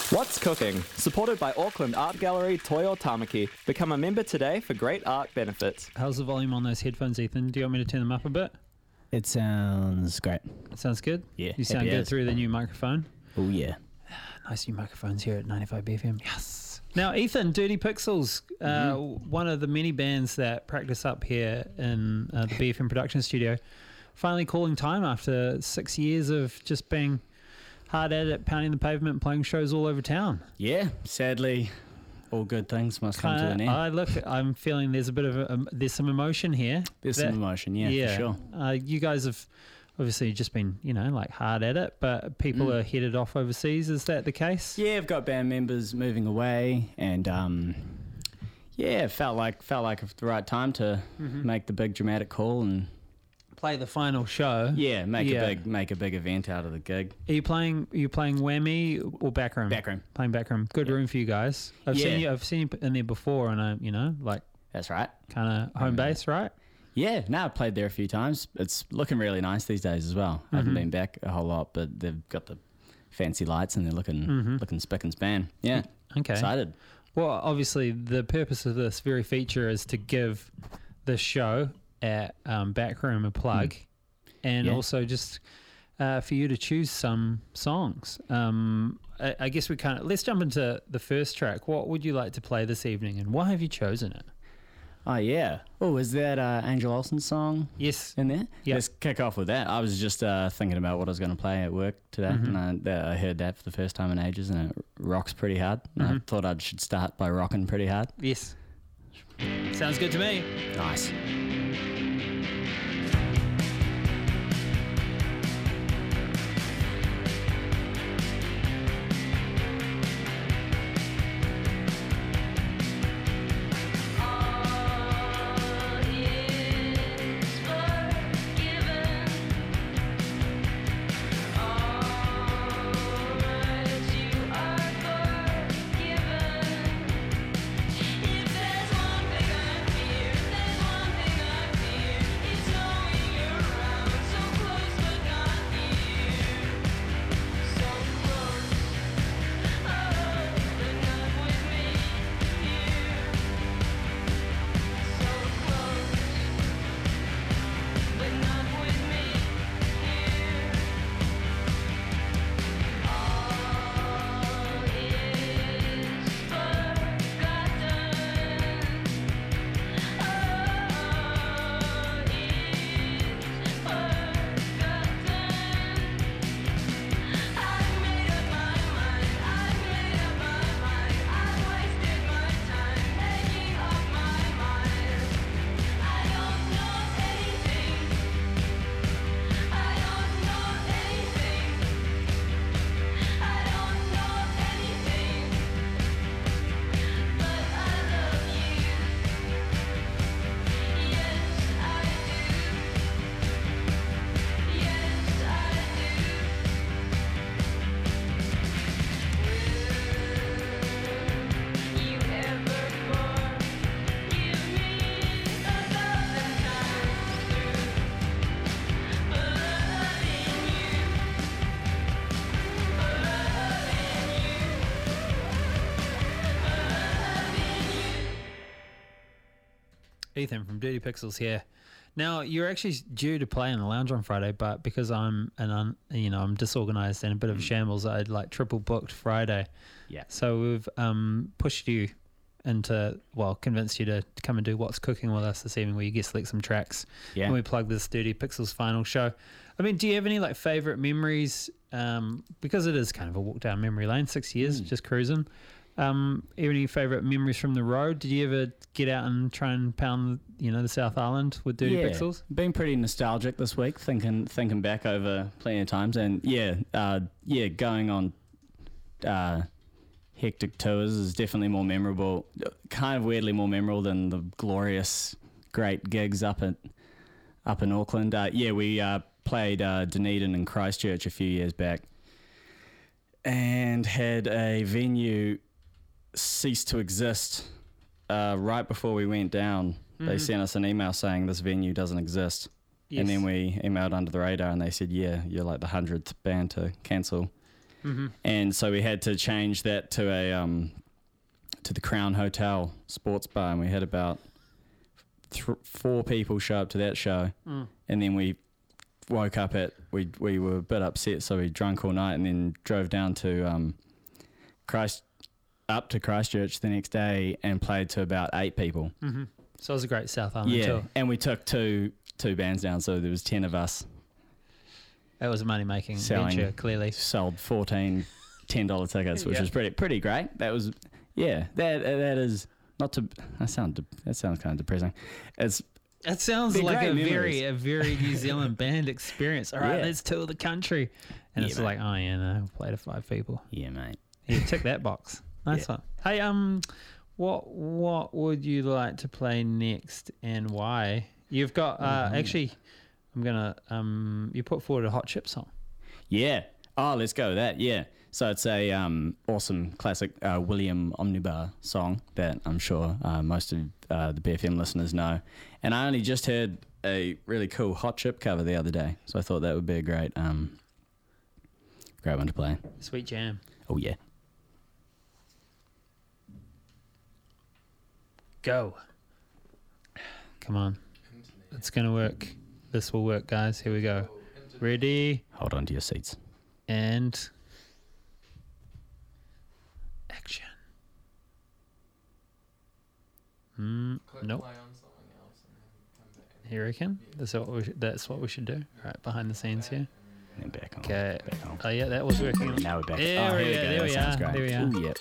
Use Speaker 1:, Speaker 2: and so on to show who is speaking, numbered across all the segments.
Speaker 1: What's Cooking? Supported by Auckland Art Gallery Toi o Tamaki. Become a member today for great art benefits.
Speaker 2: How's the volume on those headphones, Ethan? Do you want me to turn them up a bit?
Speaker 3: It sounds great.
Speaker 2: It sounds good?
Speaker 3: Yeah,
Speaker 2: You sound
Speaker 3: happy
Speaker 2: good
Speaker 3: as.
Speaker 2: through the new microphone?
Speaker 3: Oh, yeah.
Speaker 2: Nice new microphones here at 95 BFM. Yes. Now, Ethan, Dirty Pixels, one of the many bands that practice up here in the BFM production studio, finally calling time after 6 years of just being hard at it, pounding the pavement, playing shows all over town.
Speaker 3: Yeah, sadly, all good things must come to an end.
Speaker 2: I'm feeling there's a bit of there's some emotion here.
Speaker 3: There's some emotion, yeah, for sure.
Speaker 2: You guys have obviously just been, like hard at it, but people are headed off overseas. Is that the case?
Speaker 3: Yeah, I've got band members moving away, and it felt like the right time to make the big dramatic call and
Speaker 2: Play the final show.
Speaker 3: make a big event out of the gig.
Speaker 2: Are you playing Whammy or Backroom?
Speaker 3: Backroom.
Speaker 2: Playing Backroom. Good room for you guys. I've seen you in there before, and
Speaker 3: That's right.
Speaker 2: kind of home base, right?
Speaker 3: Yeah, no, I've played there a few times. It's looking really nice these days as well. I haven't been back a whole lot, but they've got the fancy lights and they're looking spick and span. Yeah,
Speaker 2: Okay.
Speaker 3: excited.
Speaker 2: Well, obviously, the purpose of this very feature is to give the show at Backroom a plug, and also just for you to choose some songs. I guess let's jump into the first track. What would you like to play this evening, and why have you chosen it?
Speaker 3: Oh, yeah. Oh, is that Angel Olsen's song
Speaker 2: Yes.
Speaker 3: in there?
Speaker 2: Yep.
Speaker 3: Let's kick off with that. I was just thinking about what I was going to play at work today, and I heard that for the first time in ages, and it rocks pretty hard. And I thought I should start by rocking pretty hard.
Speaker 2: Yes. Sounds good to me.
Speaker 3: Nice.
Speaker 2: Ethan from Dirty Pixels here. Now, you're actually due to play in the lounge on Friday, but because I'm disorganized and a bit of a shambles, I'd triple booked Friday.
Speaker 3: Yeah.
Speaker 2: So we've pushed you convinced you to come and do What's Cooking with us this evening, where you get select some tracks.
Speaker 3: Yeah.
Speaker 2: And we plug this Dirty Pixels final show. I mean, do you have any favorite memories? Because it is kind of a walk down memory lane, 6 years, just cruising. Any favourite memories from the road? Did you ever get out and try and pound, the South Island with Dirty Pixels?
Speaker 3: Been pretty nostalgic this week, thinking back over plenty of times, and going on hectic tours is definitely more memorable. Kind of weirdly more memorable than the glorious, great gigs up in Auckland. We played Dunedin and Christchurch a few years back, and had a venue cease to exist right before we went down. They sent us an email saying this venue doesn't exist.
Speaker 2: Yes.
Speaker 3: And then we emailed Under the Radar and they said, yeah, you're like the 100th band to cancel and so we had to change that to to the Crown Hotel sports bar, and we had about 4 people show up to that show, and then we woke up we were a bit upset, so we drank all night and then drove down to Christchurch the next day and played to about 8 people.
Speaker 2: So it was a great South Island tour.
Speaker 3: And we took two bands down, so there was 10 of us.
Speaker 2: That was a money-making venture, clearly.
Speaker 3: Sold 14 $10 tickets, which was pretty great. That was that is not to that sounds kind of depressing.
Speaker 2: That sounds like a
Speaker 3: memories.
Speaker 2: very New Zealand band experience. All right, let's tour the country, and it's
Speaker 3: mate.
Speaker 2: like, oh yeah, no, we'll play to 5 people.
Speaker 3: Yeah, mate.
Speaker 2: You tick that box. Nice one. Hey, what would you like to play next and why? You've got actually, I'm gonna you put forward a Hot Chip song.
Speaker 3: Yeah. Oh, let's go with that. Yeah. So it's a awesome classic William Omnibar song that I'm sure most of the BFM listeners know. And I only just heard a really cool Hot Chip cover the other day, so I thought that would be a great one to play.
Speaker 2: Sweet jam.
Speaker 3: Oh yeah.
Speaker 2: Go. Come on. It's gonna work. This will work, guys. Here we go. Ready?
Speaker 3: Hold on to your seats.
Speaker 2: And action. Nope. You reckon? That's what we should do. All right, behind the scenes here.
Speaker 3: And then back on.
Speaker 2: Okay.
Speaker 3: Back on.
Speaker 2: Oh yeah, that was working.
Speaker 3: Now we're back.
Speaker 2: There
Speaker 3: Here we go.
Speaker 2: there
Speaker 3: That
Speaker 2: we
Speaker 3: sounds
Speaker 2: are.
Speaker 3: great.
Speaker 2: There we are.
Speaker 3: Ooh, yep.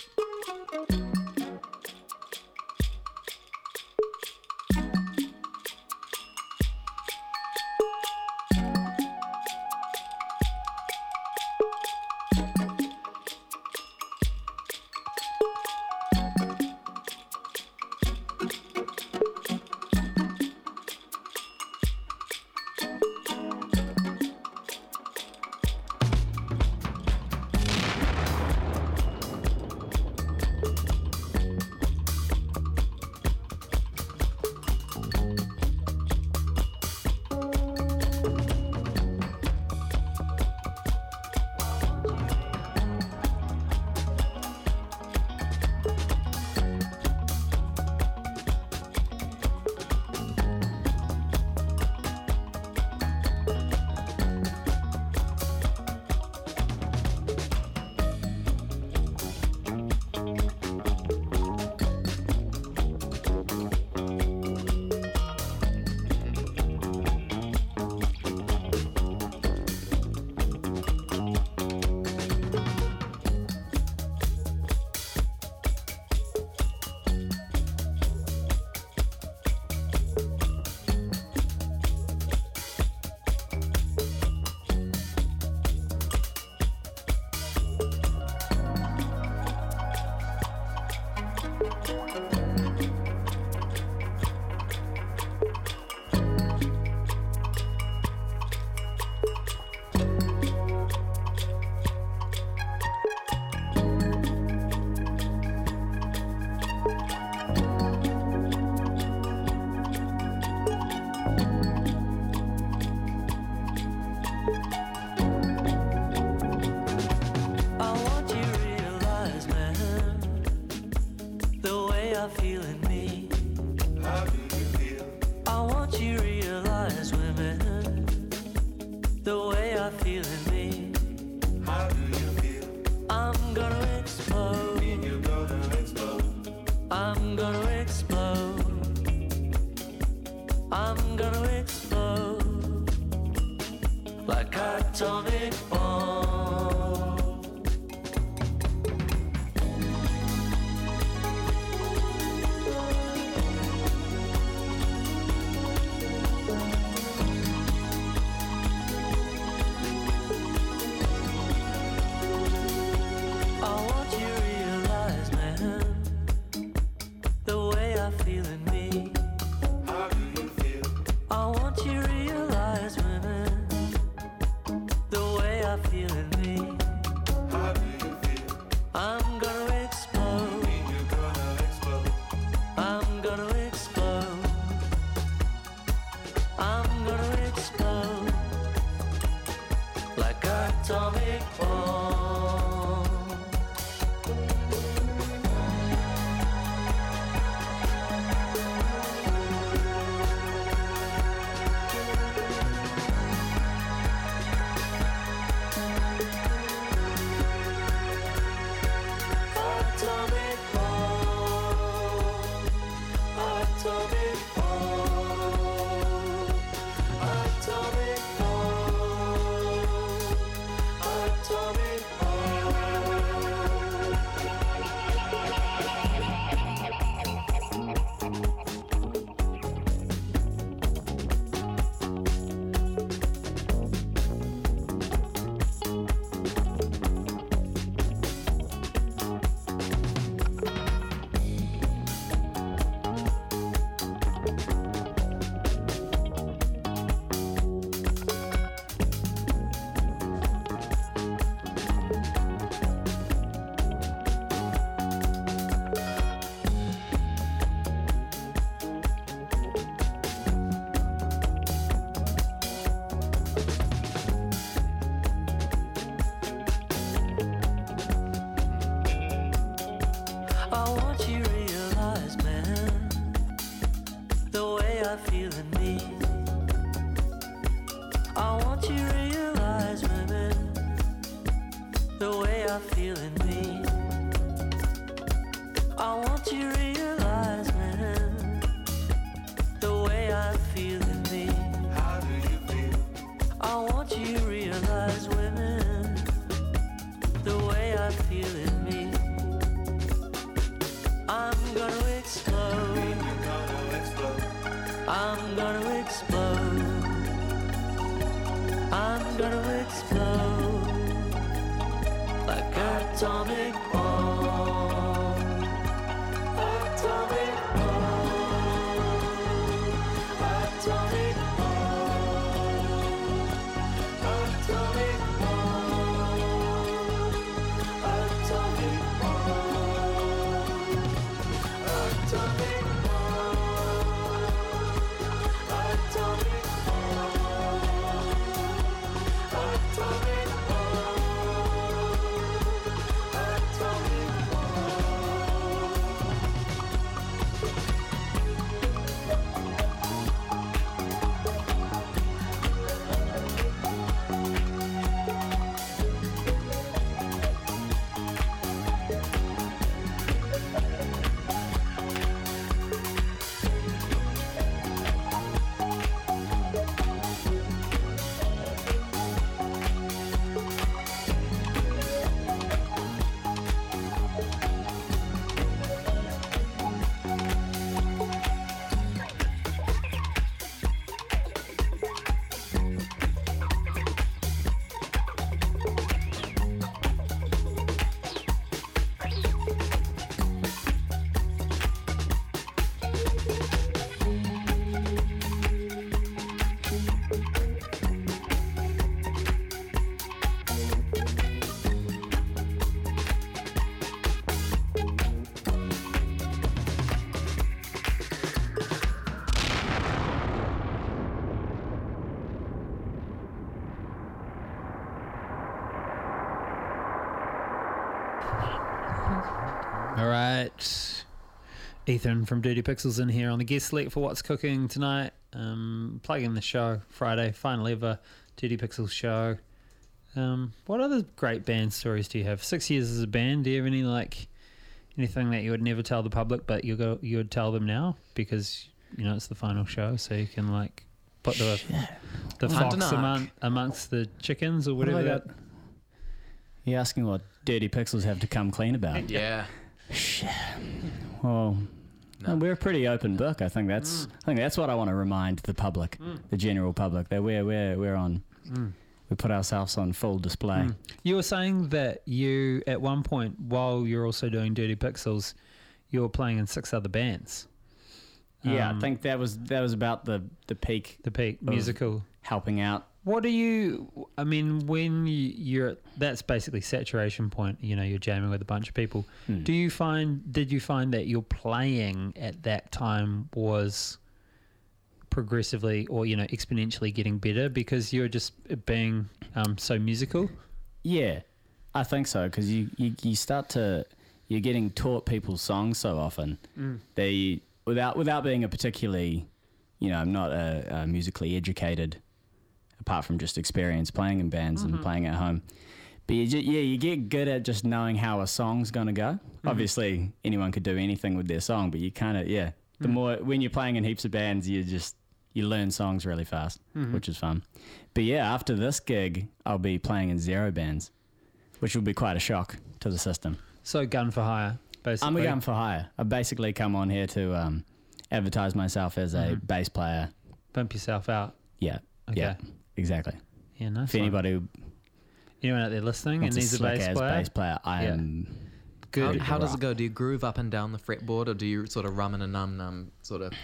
Speaker 4: The way I feel in me. I want you to realize, women, the way I feel in me. I want you to realize, man, the way I feel in me. How do you feel? I want you to realize, women, the way I feel in me. I'm gonna explode. I'm gonna explode. I'm gonna explode like an atomic bomb. Atomic bomb. Atomic bomb. Atomic bomb. Atomic bomb. Atomic
Speaker 2: All right. Ethan from Dirty Pixels in here on the guest select for What's Cooking tonight. Plugging the show, Friday, final ever Dirty Pixels show. What other great band stories do you have? 6 years as a band, do you have anything that you would never tell the public but you would tell them now because, it's the final show, so you can put the fox amongst the chickens or whatever that...
Speaker 3: You're asking what Dirty Pixels have to come clean about?
Speaker 5: Yeah.
Speaker 3: Shit. Well, we're a pretty open book. I think that's what I want to remind the public, the general public, that we're on. We put ourselves on full display.
Speaker 2: You were saying that you, at one point, while you're also doing Dirty Pixels, you were playing in 6 other bands.
Speaker 3: Yeah, I think that was about the peak.
Speaker 2: The peak musical
Speaker 3: helping out.
Speaker 2: What do you? I mean, when you're that's basically saturation point. You're jamming with a bunch of people. Did you find that your playing at that time was progressively or exponentially getting better because you're just being so musical?
Speaker 3: Yeah, I think so because you start to you're getting taught people's songs so often. They without being a particularly I'm not a musically educated, apart from just experience playing in bands and playing at home. But you get good at just knowing how a song's gonna go. Obviously, anyone could do anything with their song, but you kind of the more when you're playing in heaps of bands, you learn songs really fast, which is fun. But yeah, after this gig, I'll be playing in 0 bands, which will be quite a shock to the system.
Speaker 2: So gun for hire, basically.
Speaker 3: I'm a gun for hire. I basically come on here to advertise myself as a bass player.
Speaker 2: Pimp yourself out.
Speaker 3: Yeah.
Speaker 2: Okay.
Speaker 3: Yeah. Exactly.
Speaker 2: Yeah, nice.
Speaker 3: If anybody
Speaker 2: anyone out there listening and needs a
Speaker 3: bass player, I am
Speaker 5: good. How does it go? Do you groove up and down the fretboard, or do you sort of rum and a num sort of?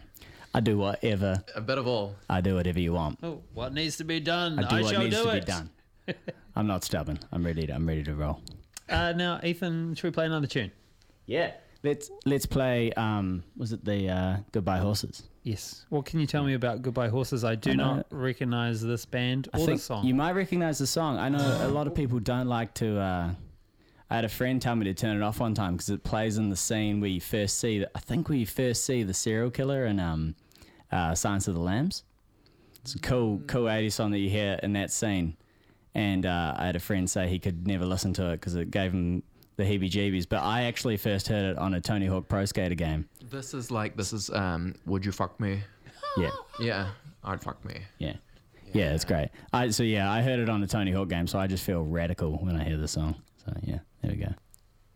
Speaker 3: I do whatever.
Speaker 5: A bit of all.
Speaker 3: I do whatever you want.
Speaker 2: Oh, what needs to be done?
Speaker 3: I do what needs to
Speaker 2: be
Speaker 3: done. I'm not stubborn. I'm ready to roll.
Speaker 2: Now, Ethan, should we play another tune?
Speaker 3: Yeah. Let's play. Was it the Goodbye Horses?
Speaker 2: Yes. What can you tell me about Goodbye Horses? I do not recognize this band or the song.
Speaker 3: You might recognize the song. I know a lot of people don't like to. I had a friend tell me to turn it off one time because it plays in the scene where you first see. I think where you first see the serial killer in Silence of the Lambs. It's a cool 80s song that you hear in that scene. And I had a friend say he could never listen to it because it gave him the heebie-jeebies. But I actually first heard it on a Tony Hawk Pro Skater game.
Speaker 5: This is Would You Fuck Me?
Speaker 3: Yeah.
Speaker 5: Yeah, I'd fuck me.
Speaker 3: Yeah. Yeah, it's great. I heard it on a Tony Hawk game, so I just feel radical when I hear the song. So yeah, there we go.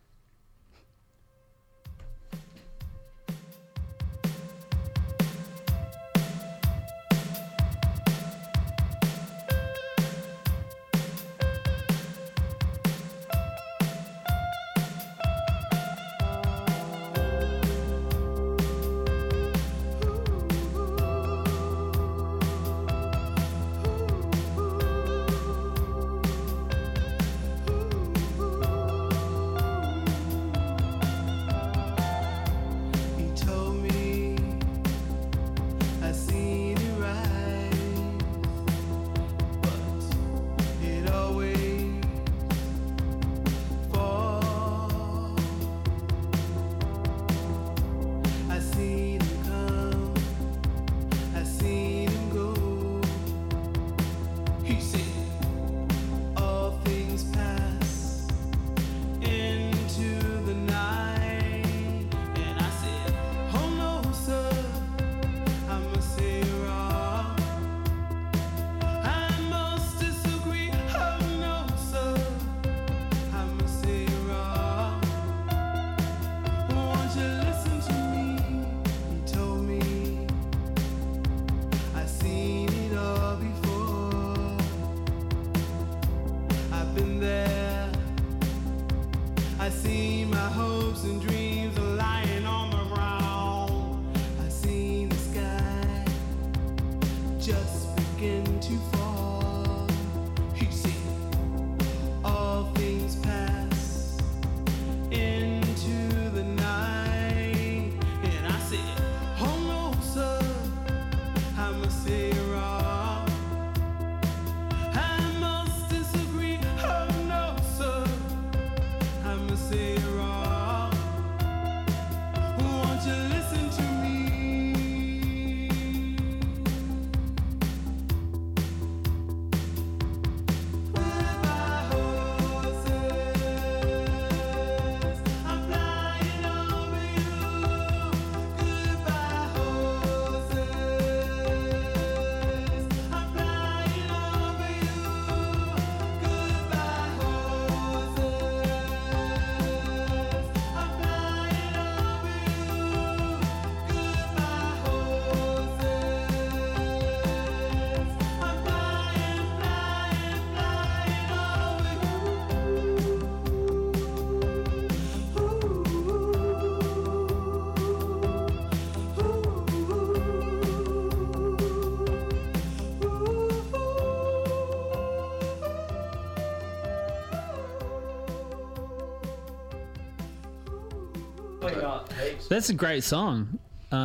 Speaker 2: That's a great song.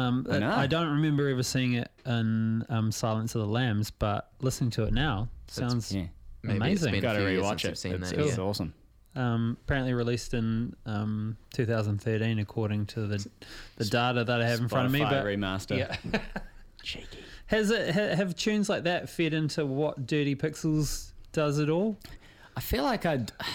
Speaker 2: I don't remember ever seeing it in Silence of the Lambs, but listening to it now sounds
Speaker 5: Maybe
Speaker 2: amazing.
Speaker 5: It's been
Speaker 3: Got to
Speaker 5: a few years
Speaker 3: rewatch
Speaker 5: since
Speaker 3: it.
Speaker 5: I've seen
Speaker 3: It's,
Speaker 5: that.
Speaker 3: it's
Speaker 5: Yeah.
Speaker 3: awesome.
Speaker 2: Apparently released in 2013, according to the data that I have in front of me.
Speaker 3: Spotify
Speaker 2: But
Speaker 3: remaster.
Speaker 2: yeah,
Speaker 3: Cheeky.
Speaker 2: has it have tunes like that fed into what Dirty Pixels does at all?
Speaker 3: I feel like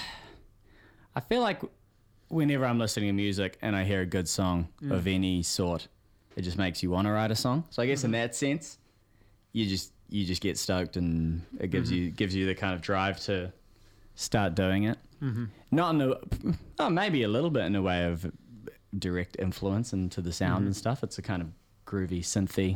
Speaker 3: whenever I'm listening to music and I hear a good song of any sort, it just makes you want to write a song. So I guess in that sense, you just get stoked, and it gives you the kind of drive to start doing it. Not in maybe a little bit in a way of direct influence into the sound and stuff. It's a kind of groovy, synthy,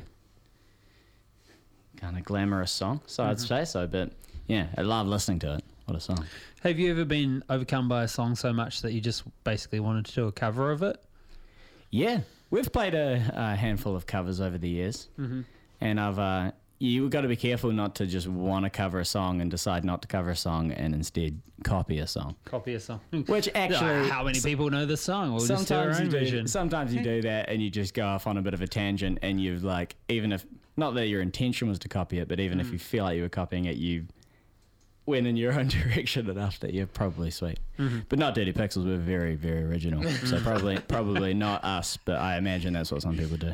Speaker 3: kind of glamorous song. So I'd say so, but yeah, I love listening to it. What a song.
Speaker 2: Have you ever been overcome by a song so much that you just basically wanted to do a cover of it?
Speaker 3: Yeah, we've played a handful of covers over the years, and you've got to be careful not to just want to cover a song and decide not to cover a song and instead copy a song.
Speaker 2: Copy a song.
Speaker 3: Which actually,
Speaker 2: how many people know this song? We'll just do our own version.
Speaker 3: Sometimes you do that and you just go off on a bit of a tangent, and you've like, even if not that your intention was to copy it, but even if you feel like you were copying it, went in your own direction enough that you're probably sweet. But not Dirty Pixels. We're very, very original. So probably not us, but I imagine that's what some people do.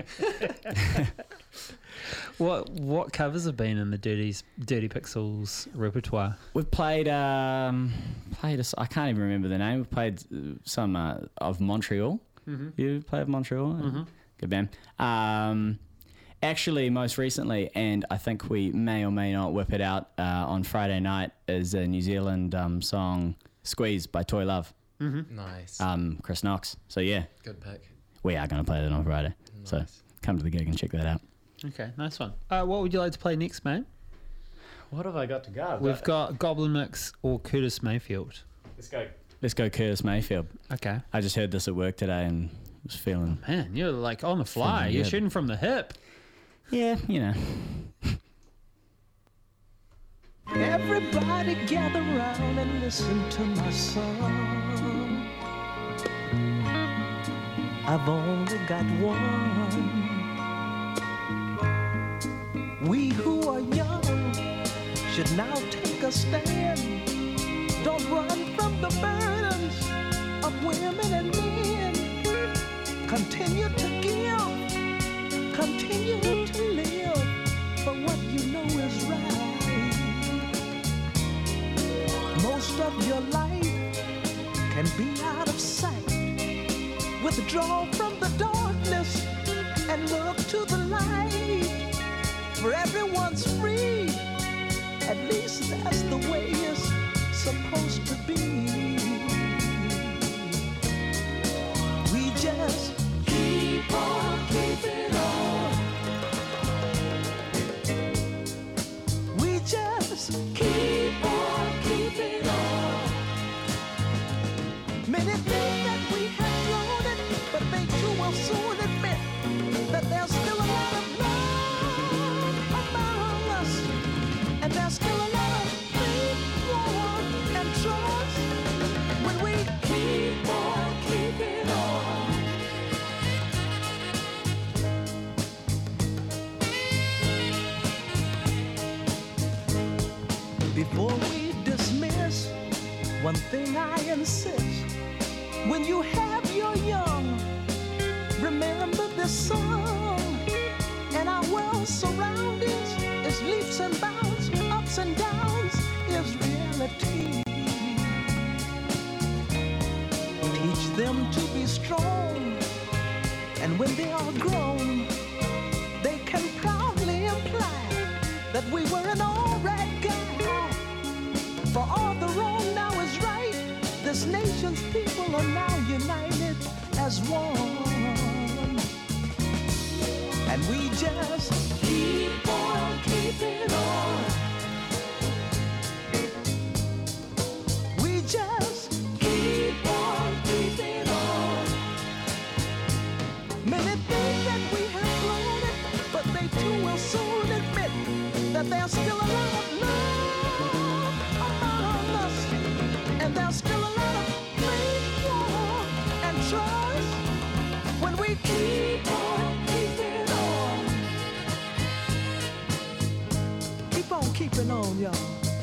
Speaker 2: What covers have been in the Dirty Pixels repertoire?
Speaker 3: We've played I can't even remember the name. We've played some of Montreal. You play of Montreal? Good band. Actually, most recently, and I think we may or may not whip it out on Friday night, is a New Zealand song, Squeeze by Toy Love.
Speaker 5: Nice.
Speaker 3: Chris Knox. So yeah,
Speaker 5: Good pick.
Speaker 3: we are going to play that on Friday. So
Speaker 5: Nice.
Speaker 3: come to the gig and check that out.
Speaker 2: Okay, nice one. What would you like to play next, mate?
Speaker 3: What have I got to go?
Speaker 2: We've got Goblin Mix or Curtis Mayfield.
Speaker 3: Let's go Curtis Mayfield.
Speaker 2: Okay.
Speaker 3: I just heard this at work today and was feeling,
Speaker 2: Man, you're like on the fly.
Speaker 3: Feeling
Speaker 2: You're
Speaker 3: good.
Speaker 2: shooting from the hip.
Speaker 3: yeah, you know.
Speaker 6: Everybody gather round and listen to my song. I've only got one. We who are young should now take a stand. Don't run from the burdens of women and men. Continue to give, continue to live for what you know is right. Most of your life can be out of sight. Withdraw from the darkness and look to the light. For everyone's free, at least that's the way it's supposed to be. We just keep on keeping on. We just keep on keeping on. Many think that we have blown it, but they too will soon admit that there's still a lot of love among us, and there's still a lot of faith, love, and trust when we keep on keeping on. Before we dismiss, one thing I insist. When you have your young, remember this song. And our world's surroundings is leaps and bounds, ups and downs is reality. Teach them to be strong, and when they are grown, they can proudly imply that we were an alright guy. For all the wrong now is right. This nation's people are now united as one. And we just keep on keeping on. We just keep on keeping on. Many think that we have blown it, but they too will soon admit that there's still a lot of love among us, and there's still a lot of faith, love, and trust when we keep on keeping on. Keep on keeping on, y'all.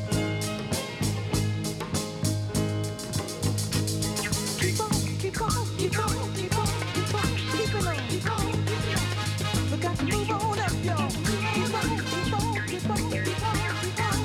Speaker 6: Keep on, keep on, keep on, keep on, keep on, keeping on, keep on, keeping on. We got to move on up, y'all. Keep on, keep on, keep on, keep on, keep on.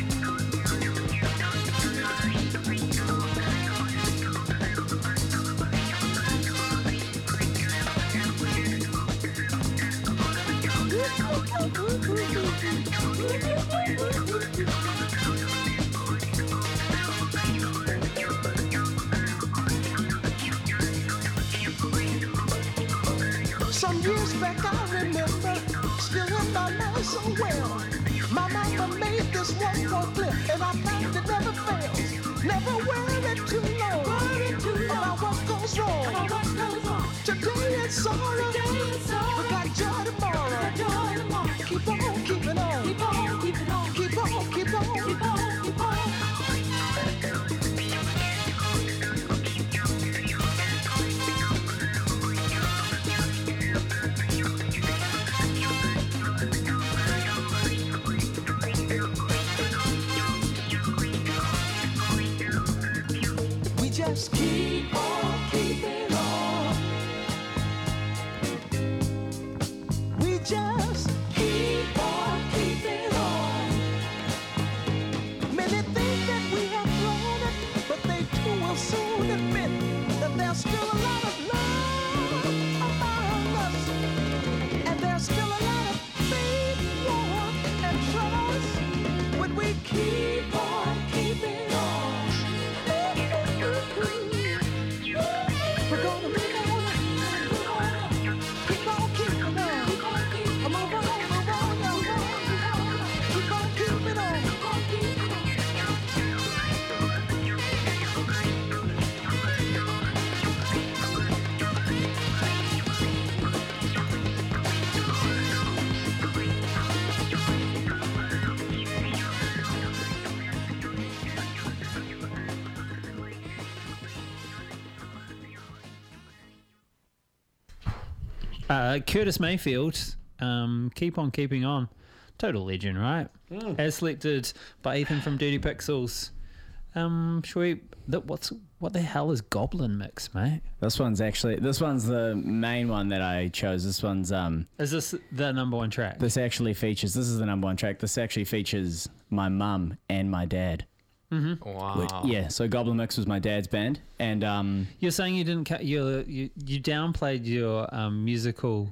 Speaker 6: Some years back I remember, still in my mind so well. My mama made this one more clip, and I found it never fails. Never worry too long about what goes wrong. Today it's sorrow, we got joy tomorrow. Keep on keeping on, keep on keeping on, keep on, keep on, keep on, keep on. keep on keeping on. We just keep on keeping on. Many think that we have blown it, but they too will soon admit that there's still a lot of love among us, and there's still a lot of faith, warmth, and trust when we keep on keeping on. We're gonna keep on keeping on. Move on, keep on keeping on.
Speaker 2: Curtis Mayfield, Keep On Keeping On. Total legend, right? As selected by Ethan from Dirty Pixels. What the hell is Goblin Mix, mate?
Speaker 3: This one's the main one that I chose. This one's
Speaker 2: Is this the number one track?
Speaker 3: this is the number one track. This actually features my mum and my dad.
Speaker 5: Wow.
Speaker 3: Yeah, so Goblin Mix was my dad's band, and
Speaker 2: You're saying you didn't you downplayed your musical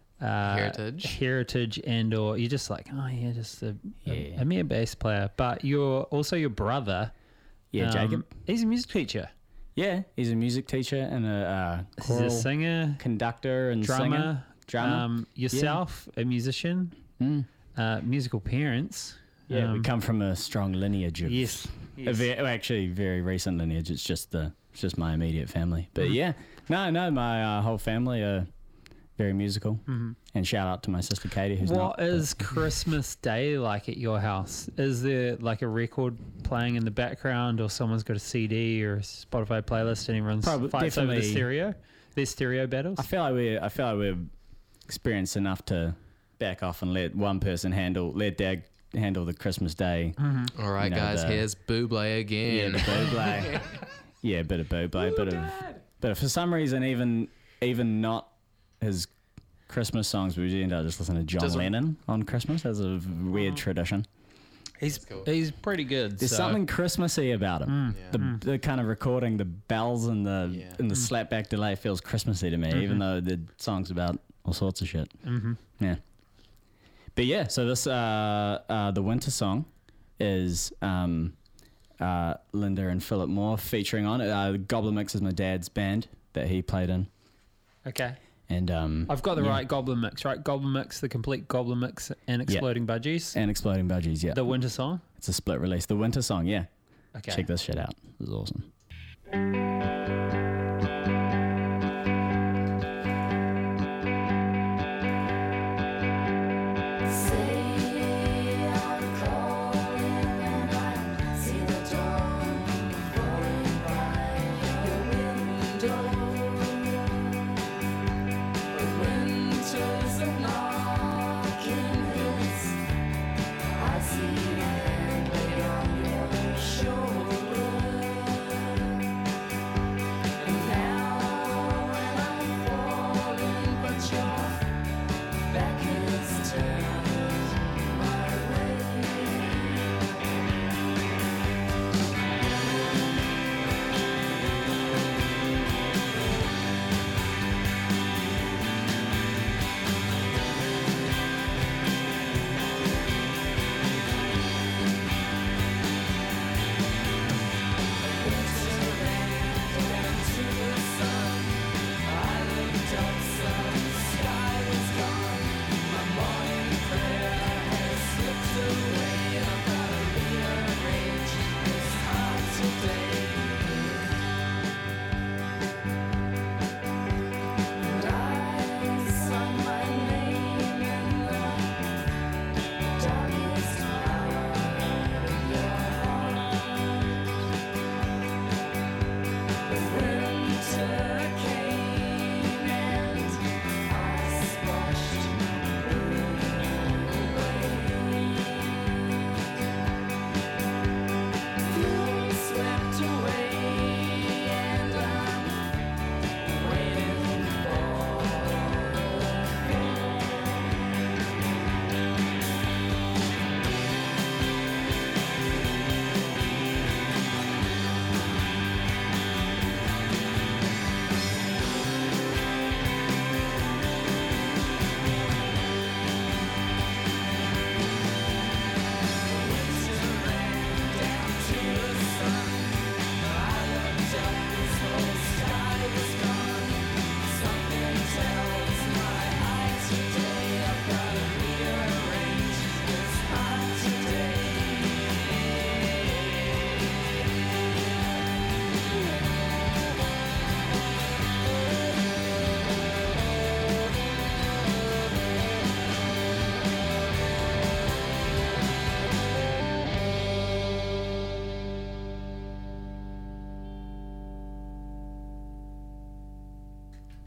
Speaker 2: heritage, and or you're just like, oh yeah, just a mere bass player. But you're also your brother.
Speaker 3: yeah, Jacob.
Speaker 2: He's a music teacher.
Speaker 3: Yeah, he's a music teacher and a
Speaker 2: He's
Speaker 3: choral
Speaker 2: a singer,
Speaker 3: conductor and
Speaker 2: drummer.
Speaker 3: singer.
Speaker 2: Yourself, a musician. Musical parents.
Speaker 3: Yeah, we come from a strong lineage of
Speaker 2: Yes.
Speaker 3: actually very recent lineage. It's just my immediate family. But yeah, no, my whole family are very musical. And shout out to my sister Katie, who's
Speaker 2: What
Speaker 3: not.
Speaker 2: is Christmas Day like at your house? Is there like a record playing in the background, or someone's got a CD or a Spotify playlist and everyone's fights over the
Speaker 3: definitely.
Speaker 2: stereo? There's stereo battles.
Speaker 3: I feel like we're experienced enough to back off and let Dad handle the Christmas Day.
Speaker 5: All right,
Speaker 3: You know,
Speaker 5: guys,
Speaker 3: the-
Speaker 5: here's Bublé again.
Speaker 3: Yeah, the Bublé. Yeah, a bit of Bublé, but for some reason, even not his Christmas songs, we end up just listening to John Lennon on Christmas. That's a weird tradition.
Speaker 2: He's pretty good.
Speaker 3: There's
Speaker 2: so-
Speaker 3: something Christmassy about him. The kind of recording, the bells and the slapback delay feels Christmassy to me, even though the song's about all sorts of shit. Yeah. But yeah, so this the winter song is Linda and Philip Moore featuring on it. Goblin Mix is my dad's band that he played in,
Speaker 2: Okay.
Speaker 3: and
Speaker 2: I've got the right Goblin Mix, right? Goblin Mix, the complete Goblin Mix, and Exploding Budgies.
Speaker 3: and Exploding Budgies. Yeah,
Speaker 2: The winter song.
Speaker 3: it's a split release. The winter song. Yeah,
Speaker 2: Okay.
Speaker 3: check this shit out. This is awesome.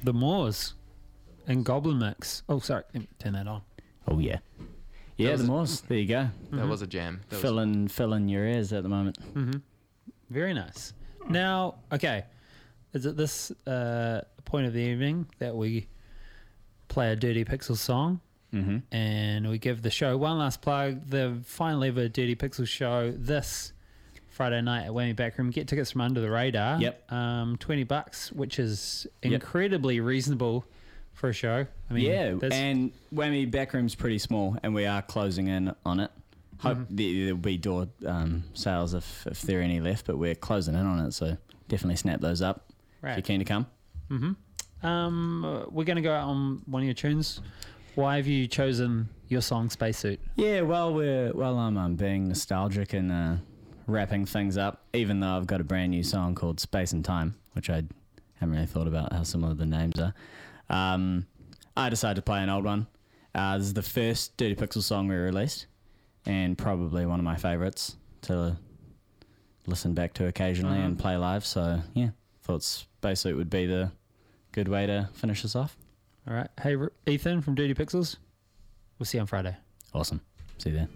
Speaker 2: The Moors and Goblin Mix. Oh, sorry. Let me turn that on.
Speaker 3: Oh yeah, yeah.
Speaker 5: was
Speaker 3: The
Speaker 5: a-
Speaker 3: Moors. There you go.
Speaker 5: That was a jam. That was,
Speaker 3: Fill in your ears at the moment.
Speaker 2: Very nice. Now, okay. Is it this point of the evening that we play a Dirty Pixel song?
Speaker 3: Mm-hmm.
Speaker 2: And we give the show one last plug. The final ever Dirty Pixel show this Friday night at Whammy Backroom. Get tickets from Under the Radar.
Speaker 3: Yep.
Speaker 2: $20, which is
Speaker 3: Yep.
Speaker 2: incredibly reasonable for a show. I mean,
Speaker 3: Yeah,
Speaker 2: that's-
Speaker 3: and Whammy Backroom's pretty small, and we are closing in on it. Hope there'll be door sales if there are any left, but we're closing in on it, so definitely snap those up if
Speaker 2: Right.
Speaker 3: you're keen to come.
Speaker 2: we're going to go out on one of your tunes. Why have you chosen your song Spacesuit?
Speaker 3: Yeah, I'm being nostalgic and wrapping things up, even though I've got a brand new song called Space and Time, which I haven't really thought about how similar the names are. I decided to play an old one. This is the first Dirty Pixel song we released, and probably one of my favourites to listen back to occasionally and play live. So yeah, thought Spacesuit would be the good way to finish this off.
Speaker 2: All right. Hey, Ethan from Dirty Pixels. We'll see you on Friday.
Speaker 3: Awesome. See you there.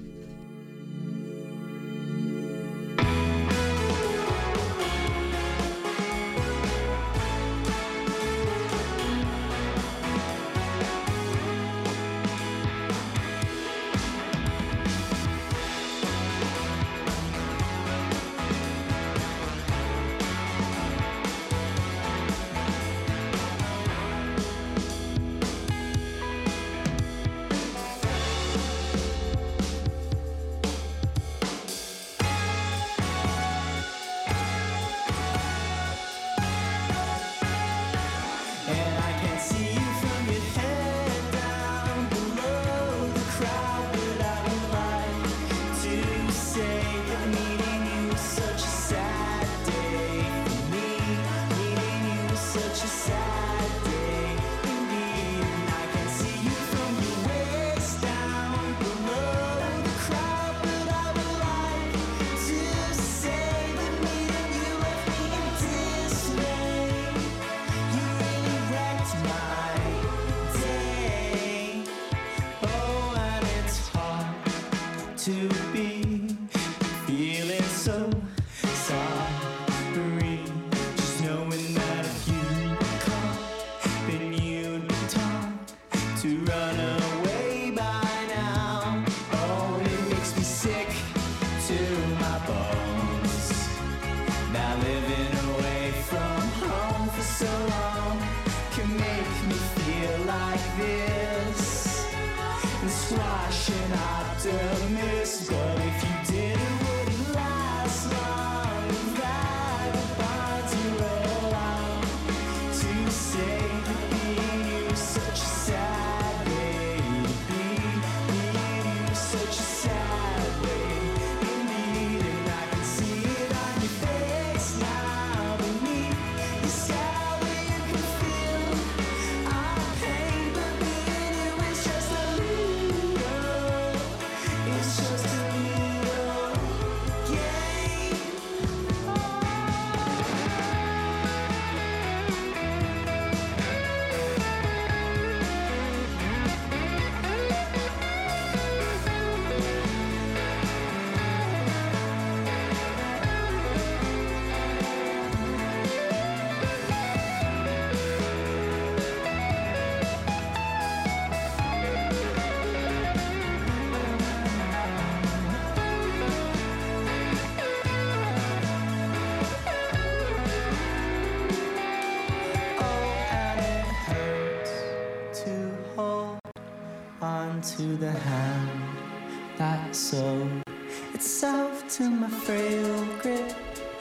Speaker 4: To the hand that sold itself to my frail grip,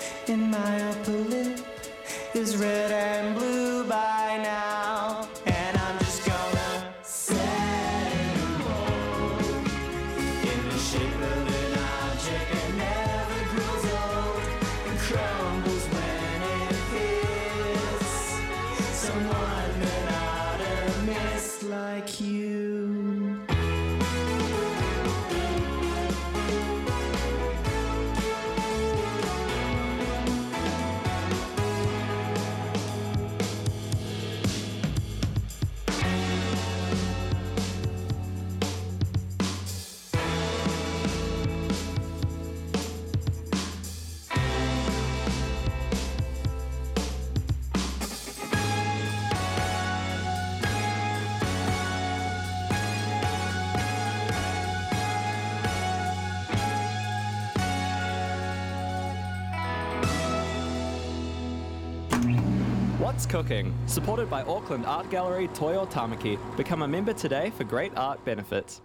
Speaker 4: in my upper lip is red and blue by now, and I'm just gonna set it roll in the shape of an object that never grows old and crumbles when it hits someone that ought to miss like you.
Speaker 1: What's Cooking? Supported by Auckland Art Gallery Toi o Tamaki. Become a member today for great art benefits.